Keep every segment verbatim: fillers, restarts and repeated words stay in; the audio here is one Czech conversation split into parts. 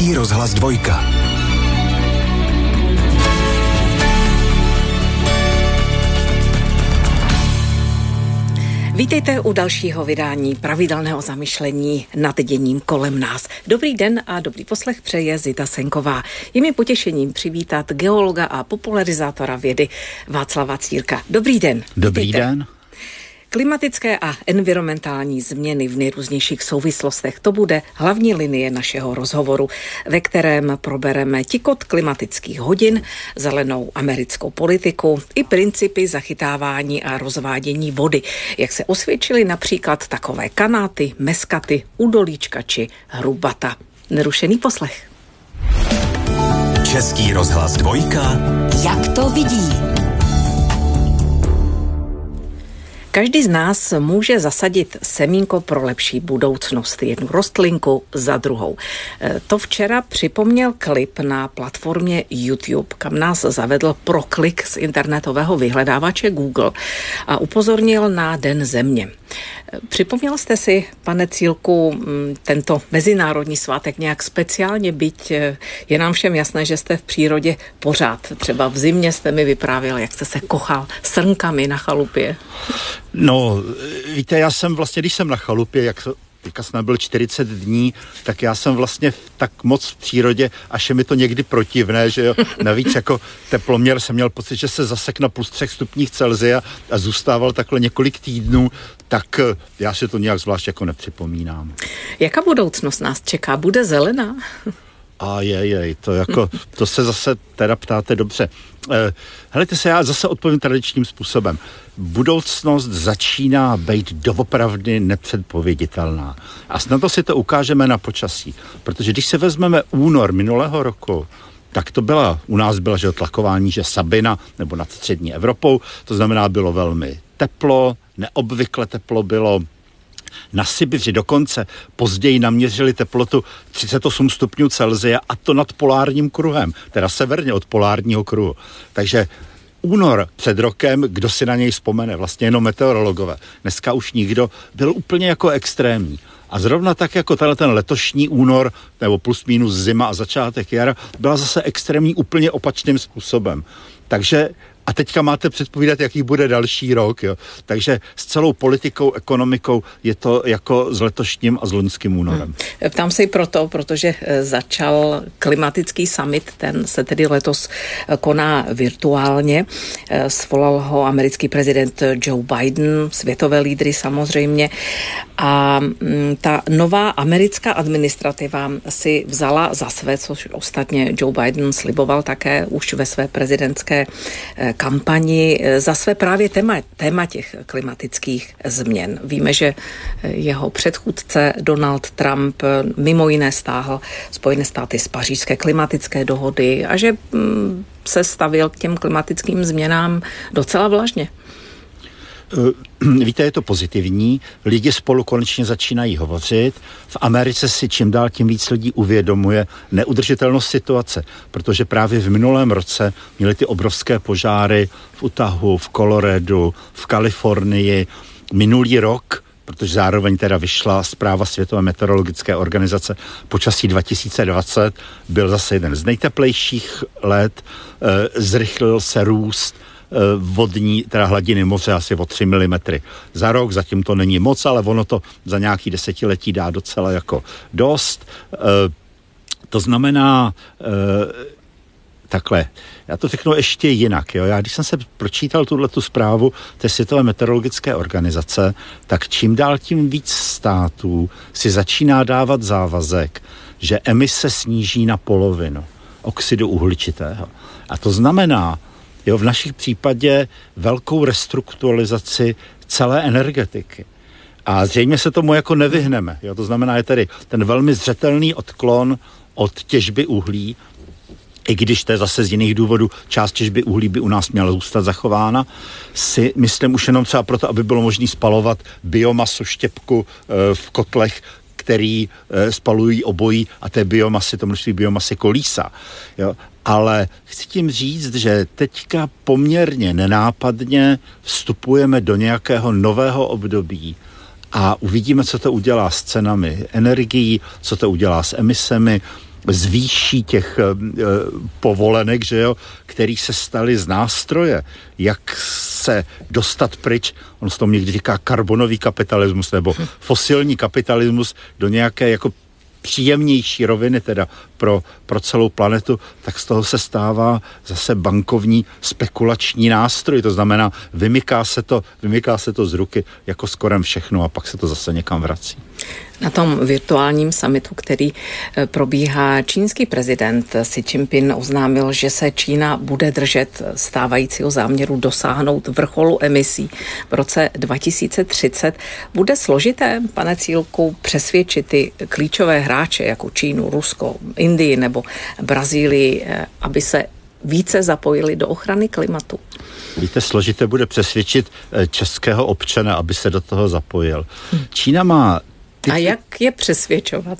Český rozhlas dvojka. Vítejte u dalšího vydání pravidelného zamyšlení nad děním kolem nás. Dobrý den a dobrý poslech přeje Zita Senková. Je mi potěšením přivítat geologa a popularizátora vědy Václava Cílka. Dobrý den. Dobrý Vítejte. den. Klimatické a environmentální změny v nejrůznějších souvislostech. To bude hlavní linie našeho rozhovoru, ve kterém probereme tikot klimatických hodin, zelenou americkou politiku i principy zachytávání a rozvádění vody, jak se osvědčily například takové kanáty, meskaty, udolíčka či hrubata. Nerušený poslech. Český rozhlas dvojka. Jak to vidí? Každý z nás může zasadit semínko pro lepší budoucnost, jednu rostlinku za druhou. To včera připomněl klip na platformě YouTube, kam nás zavedl proklik z internetového vyhledávače Google a upozornil na Den země. Připomněl jste si, pane Cílku, tento mezinárodní svátek nějak speciálně, byť je nám všem jasné, že jste v přírodě pořád. Třeba v zimě jste mi vyprávěl, jak jste se kochal srnkami na chalupě. No, víte, já jsem vlastně, když jsem na chalupě, jak teďka jsem byl čtyřicet dní, tak já jsem vlastně tak moc v přírodě, až je mi to někdy protivné, že jo. Navíc jako teploměr jsem měl pocit, že se zasek na plus třech stupních Celsia a zůstával takhle několik týdnů, tak já si to nějak zvlášť jako nepřipomínám. Jaká budoucnost nás čeká? Bude zelená? A jej, jej, to jako, to se zase teda ptáte dobře. Eh, helejte se, já zase odpovím tradičním způsobem. Budoucnost začíná být doopravdy nepředpověditelná. A snad to si to ukážeme na počasí. Protože když se vezmeme únor minulého roku, tak to byla, u nás byla, že tlakování, že Sabina, nebo nad střední Evropou, to znamená, bylo velmi teplo, neobvykle teplo bylo. Na Sibiři dokonce později naměřili teplotu třicet osm stupňů Celsia a to nad polárním kruhem, teda severně od polárního kruhu. Takže únor před rokem, kdo si na něj vzpomene, vlastně jenom meteorologové. Dneska už nikdo, byl úplně jako extrémní. A zrovna tak jako tenhle ten letošní únor, nebo plus minus zima a začátek jara, byla zase extrémní úplně opačným způsobem. Takže a teďka máte předpovídat, jaký bude další rok, jo. Takže s celou politikou, ekonomikou je to jako s letošním a s loňským únorem. Hmm. Ptám se i proto, protože začal klimatický summit, ten se tedy letos koná virtuálně. Svolal ho americký prezident Joe Biden, světové lídry samozřejmě. A ta nová americká administrativa si vzala za své, což ostatně Joe Biden sliboval také už ve své prezidentské kampani, za své právě téma, téma těch klimatických změn. Víme, že jeho předchůdce Donald Trump mimo jiné stáhl Spojené státy z Pařížské klimatické dohody a že se stavil k těm klimatickým změnám docela vlažně. Víte, je to pozitivní, lidi spolu konečně začínají hovořit, v Americe si čím dál tím víc lidí uvědomuje neudržitelnost situace, protože právě v minulém roce měli ty obrovské požáry v Utahu, v Coloradu, v Kalifornii, minulý rok, protože zároveň teda vyšla zpráva Světové meteorologické organizace, počasí dva tisíce dvacet byl zase jeden z nejteplejších let, e, zrychlil se růst vodní, teda hladiny moře asi o tři milimetry za rok, zatím to není moc, ale ono to za nějaký desetiletí dá docela jako dost. E, to znamená e, takhle, já to řeknu ještě jinak, jo. Já když jsem se pročítal tuhletu zprávu té Světové meteorologické organizace, tak čím dál tím víc států si začíná dávat závazek, že emise sníží na polovinu oxidu uhličitého. A to znamená, jo, v našich případě velkou restrukturalizaci celé energetiky. A zřejmě se tomu jako nevyhneme. Jo, to znamená, je tedy ten velmi zřetelný odklon od těžby uhlí, i když to je zase z jiných důvodů, část těžby uhlí by u nás měla zůstat zachována, si myslím už jenom třeba proto, aby bylo možné spalovat biomasu, štěpku e, v kotlech, který e, spalují obojí a té biomasy, to množství biomasy kolísá. Jo. Ale chci tím říct, že teďka poměrně nenápadně vstupujeme do nějakého nového období a uvidíme, co to udělá s cenami energií, co to udělá s emisemi. zvýší těch e, povolenek, že jo, který se staly z nástroje, jak se dostat pryč, on se tomu někdy říká karbonový kapitalismus nebo fosilní kapitalismus do nějaké jako příjemnější roviny teda pro, pro celou planetu, tak z toho se stává zase bankovní spekulační nástroj. To znamená, vymyká se to, vymyká se to z ruky jako skorem všechno a pak se to zase někam vrací. Na tom virtuálním summitu, který probíhá, čínský prezident Xi Jinping oznámil, že se Čína bude držet stávajícího záměru dosáhnout vrcholu emisí v roce dva tisíce třicet. Bude složité, pane Cílku, přesvědčit ty klíčové hráče jako Čínu, Rusko, Indii nebo Brazílii, aby se více zapojili do ochrany klimatu? Víte, složité bude přesvědčit českého občana, aby se do toho zapojil. Hmm. Čína má Ty, A jak je přesvědčovat?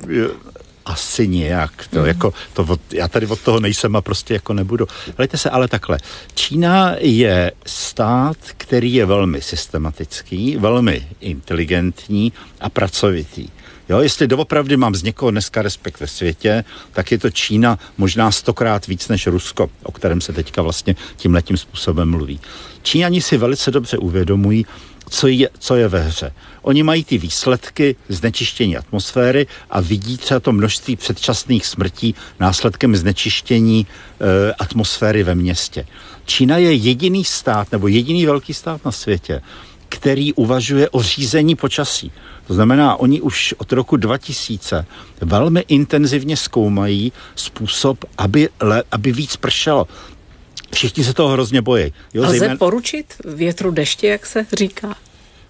Asi nějak. To, mm. jako, to od, já tady od toho nejsem a prostě jako nebudu. Hlejte se, ale takhle. Čína je stát, který je velmi systematický, velmi inteligentní a pracovitý. Jo, jestli doopravdy mám z někoho dneska respekt ve světě, tak je to Čína možná stokrát víc než Rusko, o kterém se teďka vlastně tímhletím způsobem mluví. Číňani si velice dobře uvědomují, Co je, co je ve hře. Oni mají ty výsledky znečištění atmosféry a vidí třeba to množství předčasných smrtí následkem znečištění e, atmosféry ve městě. Čína je jediný stát, nebo jediný velký stát na světě, který uvažuje o řízení počasí. To znamená, oni už od roku dva tisíce velmi intenzivně zkoumají způsob, aby, le, aby víc pršelo. Všichni se toho hrozně bojí. Jo, Lze zejména... poručit větru deště, jak se říká? Uh,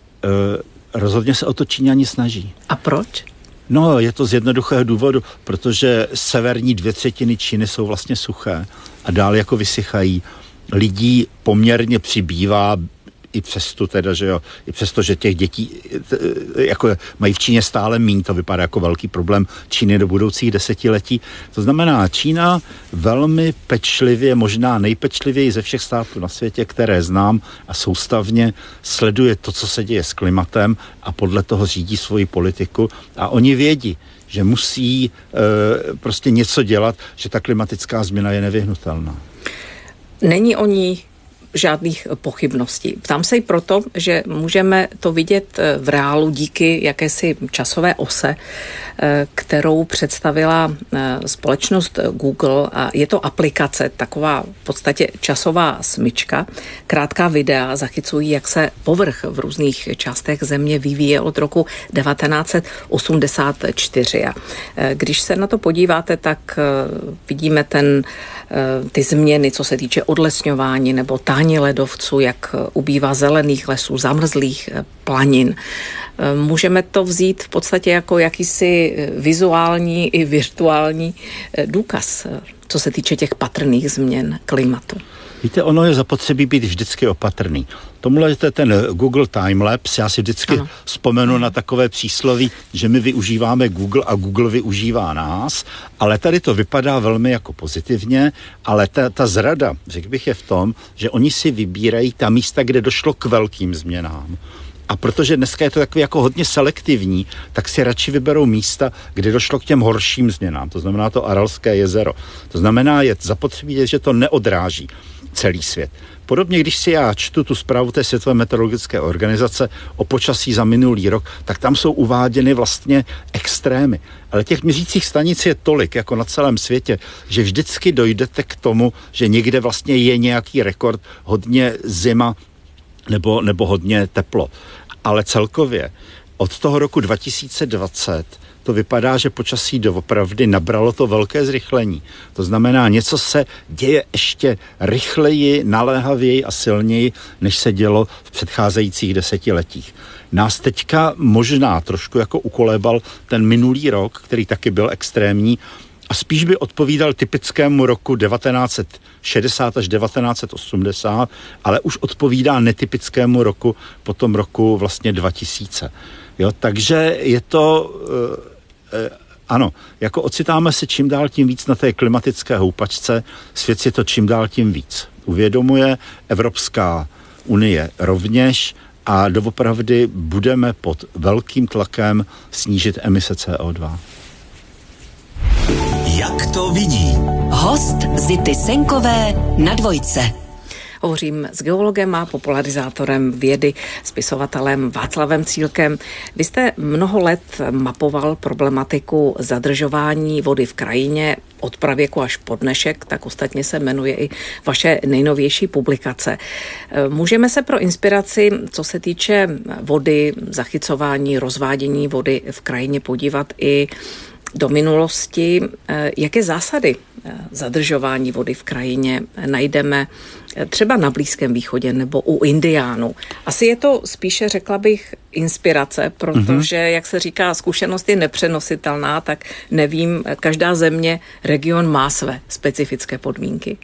rozhodně se o to Číňani snaží. A proč? No, je to z jednoduchého důvodu, protože severní dvě třetiny Číny jsou vlastně suché a dál jako vysychají. Lidí poměrně přibývá, i přesto teda, že jo, i přesto, že těch dětí jako mají v Číně stále míň, to vypadá jako velký problém Číny do budoucích desetiletí. To znamená, Čína velmi pečlivě, možná nejpečlivěji ze všech států na světě, které znám a soustavně sleduje to, co se děje s klimatem a podle toho řídí svoji politiku a oni vědí, že musí e, prostě něco dělat, že ta klimatická změna je nevyhnutelná. Není o ní žádných pochybností. Ptám se i proto, že můžeme to vidět v reálu díky jakési časové ose, kterou představila společnost Google a je to aplikace, taková v podstatě časová smyčka. Krátká videa zachycují, jak se povrch v různých částech země vyvíje od roku devatenáct set osmdesát čtyři. A když se na to podíváte, tak vidíme ten, ty změny, co se týče odlesňování nebo tání ledovců, jak ubývá zelených lesů, zamrzlých planin. Můžeme to vzít v podstatě jako jakýsi vizuální i virtuální důkaz, co se týče těch patrných změn klimatu. Víte, ono je zapotřebí být vždycky opatrný. Tomuhle je ten Google Timelapse, já si vždycky ano. vzpomenu na takové přísloví, že my využíváme Google a Google využívá nás, ale tady to vypadá velmi jako pozitivně, ale ta, ta zrada, řekl bych, je v tom, že oni si vybírají ta místa, kde došlo k velkým změnám. A protože dneska je to takový jako hodně selektivní, tak si radši vyberou místa, kde došlo k těm horším změnám. To znamená to Aralské jezero. To znamená, je zapotřebí, že to neodráží celý svět. Podobně, když si já čtu tu zprávu té Světové meteorologické organizace o počasí za minulý rok, tak tam jsou uváděny vlastně extrémy. Ale těch měřících stanic je tolik, jako na celém světě, že vždycky dojdete k tomu, že někde vlastně je nějaký rekord, hodně zima nebo, nebo hodně teplo. Ale celkově od toho roku dva tisíce dvacet to vypadá, že počasí doopravdy nabralo to velké zrychlení. To znamená, něco se děje ještě rychleji, naléhavěji a silněji, než se dělo v předcházejících desetiletích. Nás teďka možná trošku jako ukolébal ten minulý rok, který taky byl extrémní, a spíš by odpovídal typickému roku devatenáct set šedesát až devatenáct set osmdesát, ale už odpovídá netypickému roku po tom roku vlastně dva tisíce. Jo, takže je to, e, e, ano, jako ocitáme se čím dál tím víc na té klimatické houpačce, svět si to čím dál tím víc uvědomuje, Evropská unie rovněž a doopravdy budeme pod velkým tlakem snížit emise C O dva. Jak to vidí? Host Zity Senkové na Dvojce. Hovořím s geologem a popularizátorem vědy, spisovatelem Václavem Cílkem. Vy jste mnoho let mapoval problematiku zadržování vody v krajině od pravěku až po dnešek, tak ostatně se jmenuje i vaše nejnovější publikace. Můžeme se pro inspiraci, co se týče vody, zachycování, rozvádění vody v krajině podívat i do minulosti. Jaké zásady zadržování vody v krajině najdeme třeba na Blízkém východě nebo u Indiánů? Asi je to spíše, řekla bych, inspirace, protože, mm-hmm. jak se říká, zkušenost je nepřenositelná, tak nevím, každá země, region má své specifické podmínky.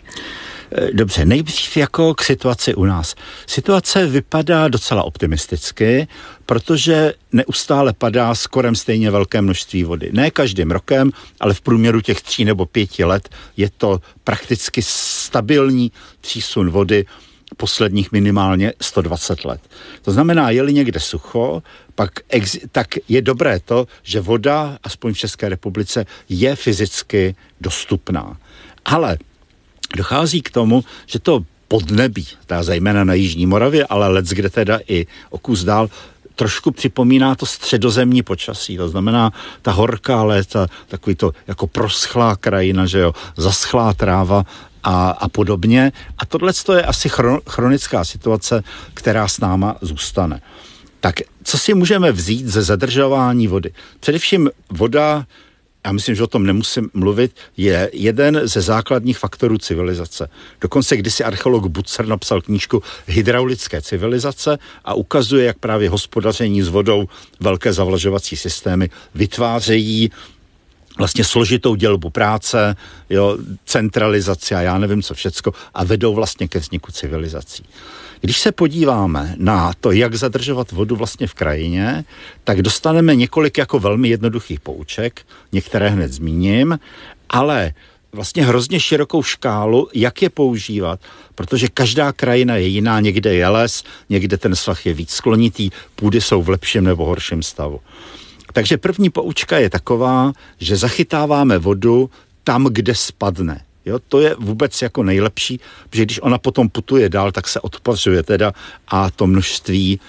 Dobře, nejdřív jako k situaci u nás. Situace vypadá docela optimisticky, protože neustále padá skoro stejně velké množství vody. Ne každým rokem, ale v průměru těch tří nebo pěti let je to prakticky stabilní přísun vody posledních minimálně sto dvacet let. To znamená, je-li někde sucho, pak ex, tak je dobré to, že voda, aspoň v České republice, je fyzicky dostupná. Ale dochází k tomu, že to podnebí, teda zejména na Jižní Moravě, ale leckde teda i o kus dál, trošku připomíná to středozemní počasí. To znamená ta horká léta, takový to jako proschlá krajina, že jo, zaschlá tráva a, a podobně. A tohle je asi chronická situace, která s náma zůstane. Tak co si můžeme vzít ze zadržování vody? Především voda, já myslím, že o tom nemusím mluvit, je jeden ze základních faktorů civilizace. Dokonce kdysi archeolog Bucer napsal knížku Hydraulické civilizace a ukazuje, jak právě hospodaření s vodou, velké zavlažovací systémy vytvářejí vlastně složitou dělbu práce, jo, centralizaci a já nevím co všecko a vedou vlastně ke vzniku civilizací. Když se podíváme na to, jak zadržovat vodu vlastně v krajině, tak dostaneme několik jako velmi jednoduchých pouček, některé hned zmíním, ale vlastně hrozně širokou škálu, jak je používat, protože každá krajina je jiná, někde je les, někde ten svah je víc sklonitý, půdy jsou v lepším nebo horším stavu. Takže první poučka je taková, že zachytáváme vodu tam, kde spadne. Jo, to je vůbec jako nejlepší, protože když ona potom putuje dál, tak se odpařuje teda a to množství,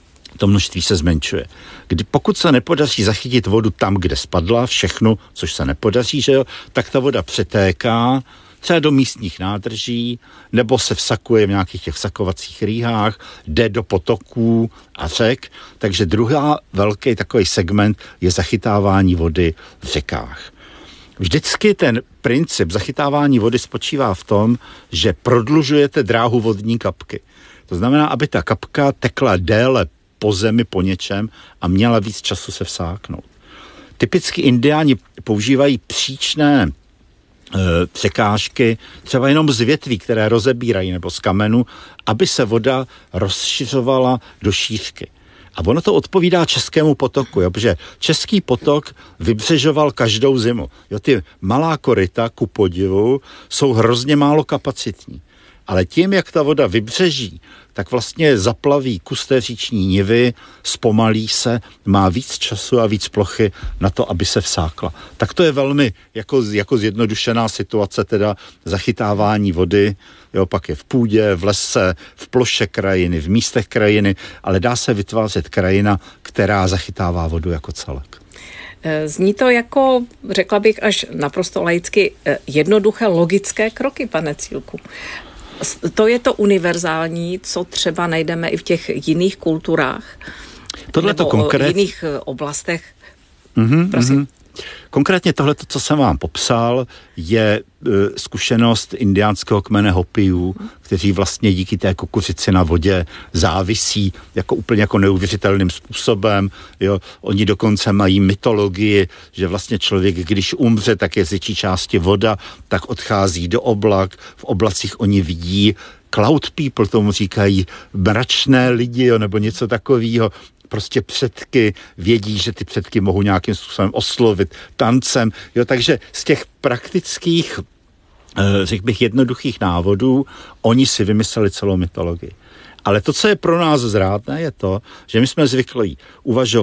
to množství se zmenšuje. Kdy, pokud se nepodaří zachytit vodu tam, kde spadla, všechno, což se nepodaří, že jo, tak ta voda přetéká třeba do místních nádrží, nebo se vsakuje v nějakých těch vsakovacích rýhách, jde do potoků a řek. Takže druhá velký takový segment je zachytávání vody v řekách. Vždycky ten princip zachytávání vody spočívá v tom, že prodlužujete dráhu vodní kapky. To znamená, aby ta kapka tekla déle po zemi, po něčem a měla víc času se vsáknout. Typicky Indiáni používají příčné e, překážky, třeba jenom z větví, které rozebírají, nebo z kamenu, aby se voda rozšiřovala do šířky. A ono to odpovídá českému potoku, jo, protože český potok vybřežoval každou zimu. Jo, ty malá koryta, ku podivu, jsou hrozně málo kapacitní. Ale tím, jak ta voda vybřeží, tak vlastně zaplaví kus té říční nivy, zpomalí se, má víc času a víc plochy na to, aby se vsákla. Tak to je velmi jako, jako zjednodušená situace, teda zachytávání vody, jo, pak je v půdě, v lese, v ploše krajiny, v místech krajiny, ale dá se vytvářet krajina, která zachytává vodu jako celek. Zní to jako, řekla bych, až naprosto laicky jednoduché logické kroky, pane Cílku. To je to univerzální, co třeba najdeme i v těch jiných kulturách, tohle nebo konkrét... v jiných oblastech. Mm-hmm, Prosím. Mm-hmm. Konkrétně tohle, co jsem vám popsal, je uh, zkušenost indiánského kmene Hopijů, kteří vlastně díky té kukuřici na vodě závisí jako úplně jako neuvěřitelným způsobem. Jo. Oni dokonce mají mytologii, že vlastně člověk, když umře, tak je z větší části voda, tak odchází do oblak. V oblacích oni vidí cloud people, tomu říkají mračné lidi, jo, nebo něco takového. Prostě předky vědí, že ty předky mohou nějakým způsobem oslovit tancem. Jo, takže z těch praktických, řekl bych, jednoduchých návodů, oni si vymysleli celou mytologii. Ale to, co je pro nás zrádné, je to, že my jsme zvyklí uvažovat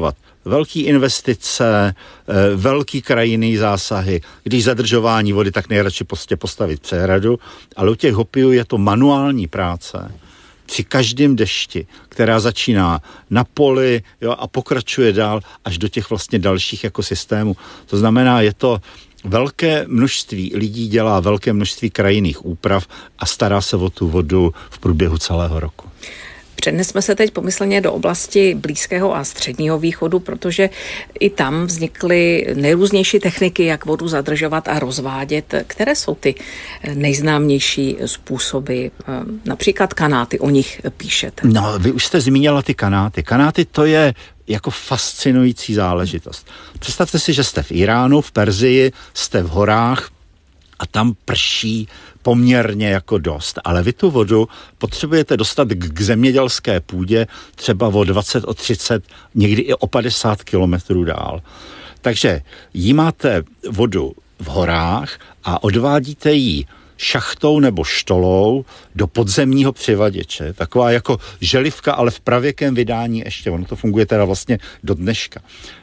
velký investice, velký krajinný zásahy. Když zadržování vody, tak nejradši prostě postavit přehradu, ale u těch hopiů je to manuální práce při každém dešti, která začíná na poli, jo, a pokračuje dál až do těch vlastně dalších ekosystémů. To znamená, je to velké množství lidí, dělá velké množství krajinných úprav a stará se o tu vodu v průběhu celého roku. Přenesme se teď pomyslně do oblasti Blízkého a Středního východu, protože i tam vznikly nejrůznější techniky, jak vodu zadržovat a rozvádět. Které jsou ty nejznámější způsoby? Například kanáty, o nich píšete. No, vy už jste zmínila ty kanáty. Kanáty to je jako fascinující záležitost. Představte si, že jste v Iránu, v Perzii, jste v horách a tam prší poměrně jako dost, ale vy tu vodu potřebujete dostat k zemědělské půdě třeba o dvacet, o třicet, někdy i o padesát kilometrů dál. Takže jí máte vodu v horách a odvádíte ji šachtou nebo štolou do podzemního přivaděče. Taková jako želivka, ale v pravěkém vydání ještě. Ono to funguje teda vlastně do dneška.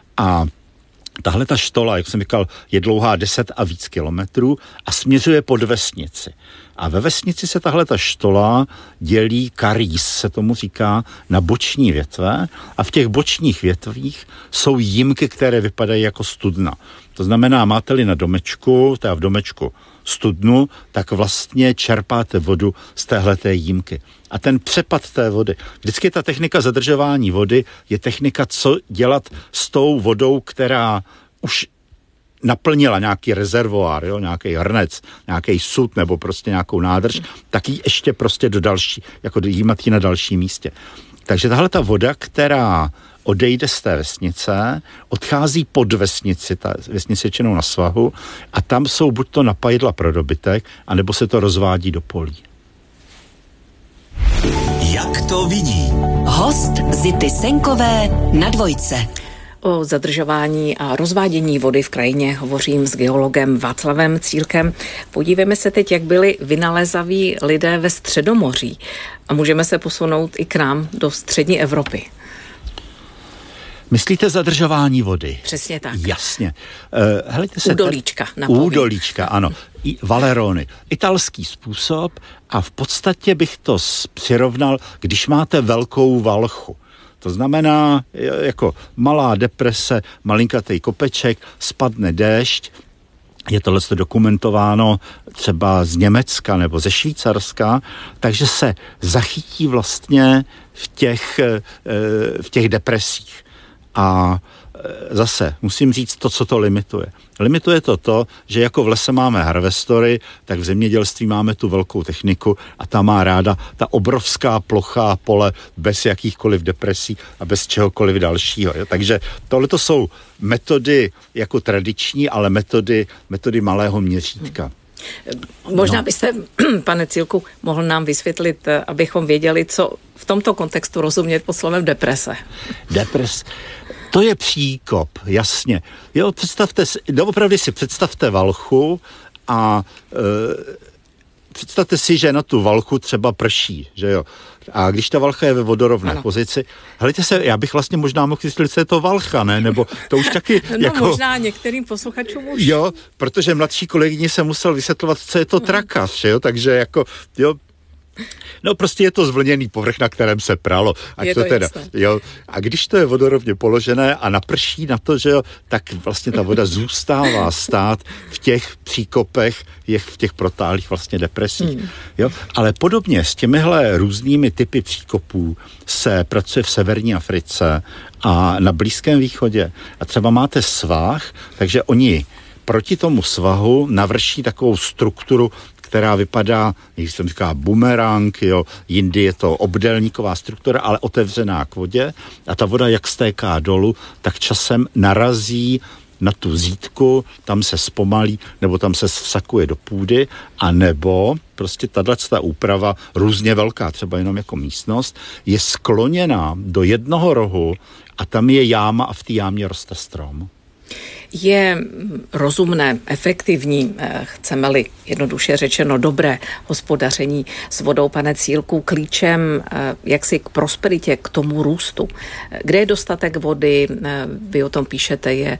A tahle ta štola, jak jsem říkal, je dlouhá deset a víc kilometrů a směřuje pod vesnici. A ve vesnici se tahle ta štola dělí karís, se tomu říká, na boční větve a v těch bočních větvích jsou jímky, které vypadají jako studna. To znamená, máte-li na domečku, teda v domečku studnu, tak vlastně čerpáte vodu z téhleté jímky. A ten přepad té vody, vždycky ta technika zadržování vody je technika, co dělat s tou vodou, která už naplnila nějaký rezervoár, jo, nějaký hrnec, nějaký sud nebo prostě nějakou nádrž, tak ji ještě prostě do další, jako jímat ji na dalším místě. Takže tahle ta voda, která odejde z té vesnice, odchází pod vesnici, ta vesnice je čenou na svahu a tam jsou buď to napajdla pro dobytek, anebo se to rozvádí do polí. Jak to vidí? Host Zity Senkové na Dvojce. O zadržování a rozvádění vody v krajině hovořím s geologem Václavem Cílkem. Podívejme se teď, jak byli vynalézaví lidé ve Středomoří. A můžeme se posunout i k nám do střední Evropy. Myslíte zadržování vody? Přesně tak. Jasně. Uh, helejte se Údolíčka. Tady, údolíčka, ano. I Valerony. Italský způsob a v podstatě bych to přirovnal, když máte velkou valchu. To znamená, jako malá deprese, malinkatý kopeček, spadne déšť, je tohle dokumentováno třeba z Německa nebo ze Švýcarska, takže se zachytí vlastně v těch, v těch depresích. A zase musím říct to, co to limituje. Limituje to to, že jako v lese máme harvestory, tak v zemědělství máme tu velkou techniku a ta má ráda ta obrovská plochá pole bez jakýchkoliv depresí a bez čehokoliv dalšího. Jo? Takže tohle to jsou metody jako tradiční, ale metody, metody malého měřítka. Možná no. byste, pane Cílku, mohl nám vysvětlit, abychom věděli, co v tomto kontextu rozumět pod slovem deprese. Depres. To je příkop, jasně. Jo, představte si, doopravdy si představte valchu a e, představte si, že na tu valchu třeba prší, že jo. A když ta valcha je ve vodorovné ano. pozici, helejte se, já bych vlastně možná mohl vysvětlit, co je to valcha, ne? Nebo to už taky no jako... možná některým posluchačům už. Jo, protože mladší kolegyně se musel vysvětlovat, co je to trakař, jo, takže jako, jo, no prostě je to zvlněný povrch, na kterém se pralo. Ať je to to teda, jo. A když to je vodorovně položené a naprší na to, že jo, tak vlastně ta voda zůstává stát v těch příkopech, v těch protáhlých vlastně depresích. Hmm. Jo. Ale podobně s těmihle různými typy příkopů se pracuje v severní Africe a na Blízkém východě. A třeba máte svah, takže oni proti tomu svahu navrší takovou strukturu, která vypadá, jak jsem říká, bumerang, jo, jindy je to obdélníková struktura, ale otevřená k vodě a ta voda jak stéká dolů, tak časem narazí na tu zítku, tam se zpomalí, nebo tam se vsakuje do půdy, a nebo prostě tato úprava, různě velká, třeba jenom jako místnost, je skloněná do jednoho rohu a tam je jáma a v té jámě roste strom. Je rozumné, efektivní, chceme-li jednoduše řečeno dobré hospodaření s vodou, pane Cílku, klíčem jaksi k prosperitě, k tomu růstu? Kde je dostatek vody, vy o tom píšete, je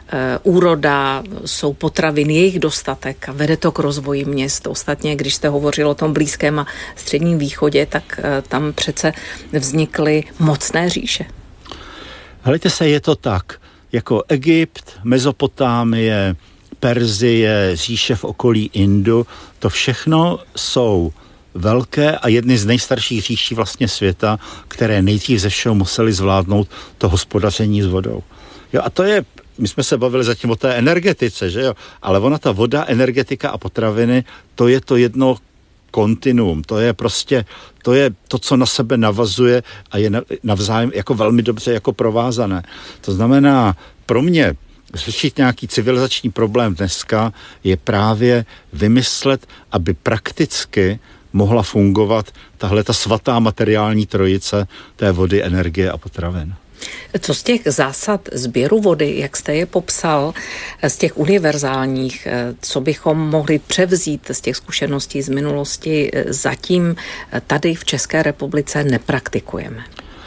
úroda, jsou potraviny, jejich dostatek a vede to k rozvoji měst. Ostatně, když jste hovořil o tom Blízkém a Středním východě, tak tam přece vznikly mocné říše. Helejte se, je to tak. Jako Egypt, Mezopotámie, Perzie, říše v okolí Indu, to všechno jsou velké a jedny z nejstarších říší vlastně světa, které nejdřív ze všeho museli zvládnout to hospodaření s vodou. Jo, a to je, my jsme se bavili zatím o té energetice, že jo, ale ona ta voda, energetika a potraviny, to je to jedno kontinuum, to je prostě, to je to, co na sebe navazuje a je navzájem jako velmi dobře jako provázané. To znamená, pro mě řešit nějaký civilizační problém dneska je právě vymyslet, aby prakticky mohla fungovat tahle ta svatá materiální trojice té vody, energie a potravin. Co z těch zásad sběru vody, jak jste je popsal, z těch univerzálních, co bychom mohli převzít z těch zkušeností z minulosti, zatím tady v České republice nepraktikujeme?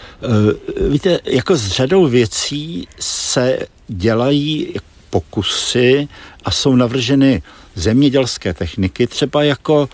Víte, jako s řadou věcí se dělají pokusy a jsou navrženy zemědělské techniky, třeba jako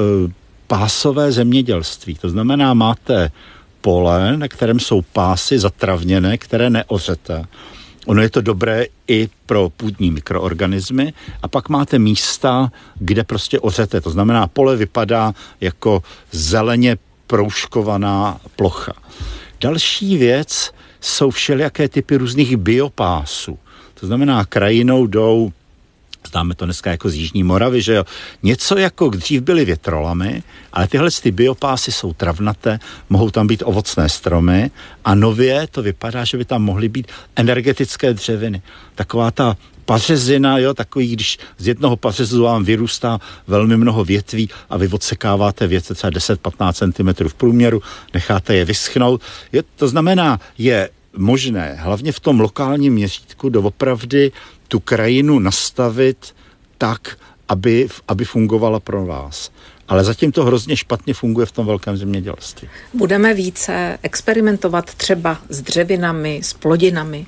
pásové zemědělství. To znamená, máte pole, na kterém jsou pásy zatravněné, které neořete. Ono je to dobré i pro půdní mikroorganismy. A pak máte místa, kde prostě ořete. To znamená, pole vypadá jako zeleně proužkovaná plocha. Další věc jsou všelijaké typy různých biopásů. To znamená, krajinou jdou, známe to dneska jako z Jižní Moravy, že jo, něco jako dřív byly větrolamy, ale tyhle ty biopásy jsou travnaté, mohou tam být ovocné stromy a nově to vypadá, že by tam mohly být energetické dřeviny. Taková ta pařezina, jo, takový, když z jednoho pařezu vám vyrůstá velmi mnoho větví a vy odsekáváte větve třeba deset až patnáct centimetrů v průměru, necháte je vyschnout. Jo, to znamená, je možné, hlavně v tom lokálním měřítku, doopravdy tu krajinu nastavit tak, aby, aby fungovala pro vás. Ale zatím to hrozně špatně funguje v tom velkém zemědělství. Budeme více experimentovat třeba s dřevinami, s plodinami?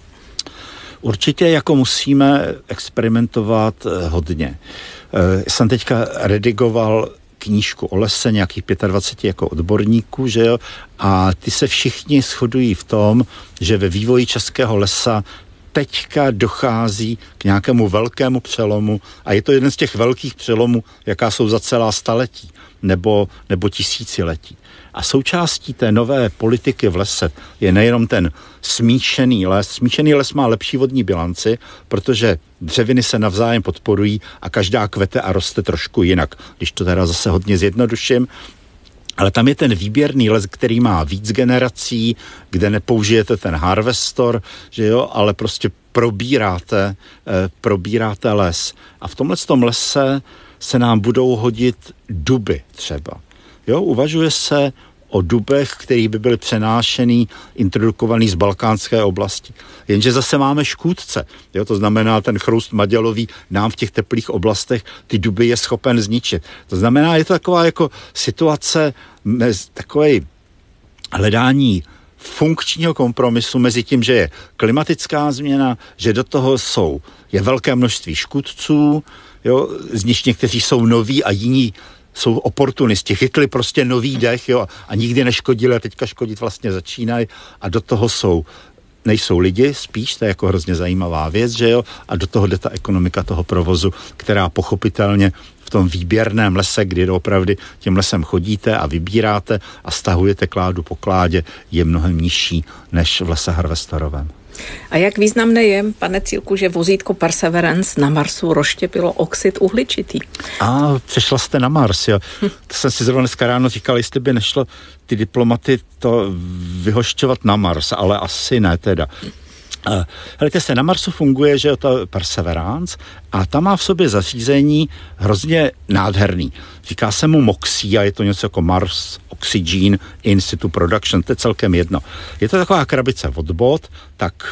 Určitě jako musíme experimentovat hodně. Jsem teďka redigoval knížku o lese, nějakých dvacet pět jako odborníků, že jo, a ty se všichni shodují v tom, že ve vývoji českého lesa teďka dochází k nějakému velkému přelomu a je to jeden z těch velkých přelomů, jaká jsou za celá staletí nebo, nebo tisíciletí. A součástí té nové politiky v lese je nejenom ten smíšený les. Smíšený les má lepší vodní bilanci, protože dřeviny se navzájem podporují a každá kvete a roste trošku jinak. Když to teda zase hodně zjednoduším, ale tam je ten výběrný les, který má víc generací, kde nepoužijete ten harvestor, že jo, ale prostě probíráte, eh, probíráte les. A v tomhle tom lese se nám budou hodit duby třeba. Jo, uvažuje se o dubech, který by byly přenášený, introdukovaný z balkánské oblasti. Jenže zase máme škůdce. Jo, to znamená, ten chroust madělový nám v těch teplých oblastech ty duby je schopen zničit. To znamená, je to taková jako situace, takové hledání funkčního kompromisu mezi tím, že je klimatická změna, že do toho jsou, je velké množství škůdců, jo, z nich někteří jsou noví a jiní jsou oportunisti, chytli prostě nový dech, jo, a nikdy neškodili a teďka škodit vlastně začínají a do toho jsou, nejsou lidi, spíš, to je jako hrozně zajímavá věc, že jo, a do toho jde ta ekonomika toho provozu, která pochopitelně v tom výběrném lese, kdy opravdu tím lesem chodíte a vybíráte a stahujete kládu po kládě, je mnohem nižší než v lese harvestorovém. A jak významné je, pane Cílku, že vozítko Perseverance na Marsu rozštěpilo oxid uhličitý? A přešla jste na Mars, jo. Hm. To jsem si zrovna dneska ráno říkal, jestli by nešlo ty diplomaty to vyhošťovat na Mars, ale asi ne teda. Uh, helejte se, na Marsu funguje, že je to Perseverance a tam má v sobě zařízení hrozně nádherný. Říká se mu MOXIE a je to něco jako Mars Oxygen In Situ Production, to je celkem jedno. Je to taková krabice od bod, tak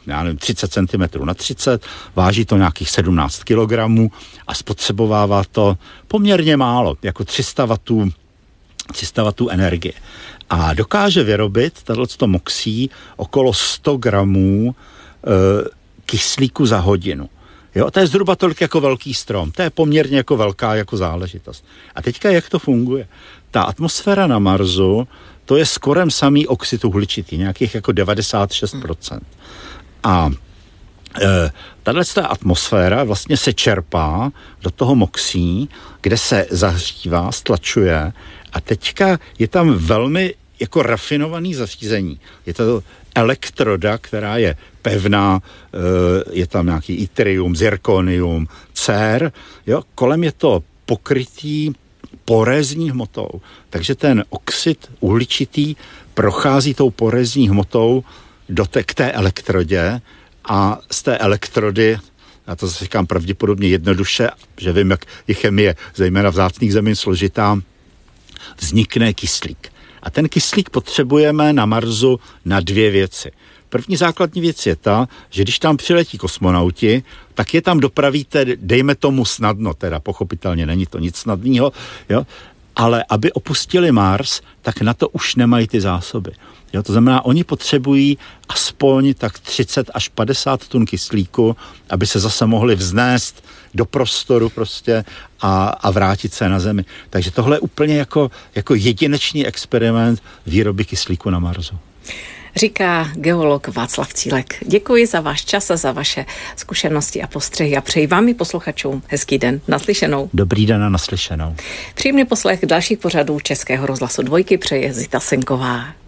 já nevím, třicet centimetrů na třicet, váží to nějakých sedmnáct kilogramů a spotřebovává to poměrně málo, jako tři sta wattů energie. A dokáže vyrobit tato MOXIE okolo sto gramů e, kyslíku za hodinu. Jo, to je zhruba tolik jako velký strom. To je poměrně jako velká jako záležitost. A teďka jak to funguje? Ta atmosféra na Marsu, to je skorem samý oxid uhličitý, nějakých jako devadesát šest procent. A e, tato atmosféra vlastně se čerpá do toho MOXIE, kde se zahřívá, stlačuje a teďka je tam velmi jako rafinovaný zařízení. Je to elektroda, která je pevná, je tam nějaký yttrium, zirkonium, cér, jo, kolem je to pokrytý porézní hmotou. Takže ten oxid uhličitý prochází tou porézní hmotou do té, k té elektrodě a z té elektrody, já to zase říkám pravděpodobně jednoduše, že vím, jak je chemie, zejména vzácných zemin složitá, vznikne kyslík. A ten kyslík potřebujeme na Marsu na dvě věci. První základní věc je ta, že když tam přiletí kosmonauti, tak je tam dopravíte, dejme tomu snadno, teda pochopitelně není to nic snadného, jo, ale aby opustili Mars, tak na to už nemají ty zásoby. Jo, to znamená, oni potřebují aspoň tak třicet až padesát tun kyslíku, aby se zase mohli vznést do prostoru prostě a, a vrátit se na Zemi. Takže tohle je úplně jako, jako jedinečný experiment výroby kyslíku na Marsu. Říká geolog Václav Cílek. Děkuji za váš čas a za vaše zkušenosti a postřehy a přeji vám i posluchačům hezký den. Naslyšenou. Dobrý den a naslyšenou. Příjemný poslech dalších pořadů Českého rozhlasu Dvojky přeje Zita Senková.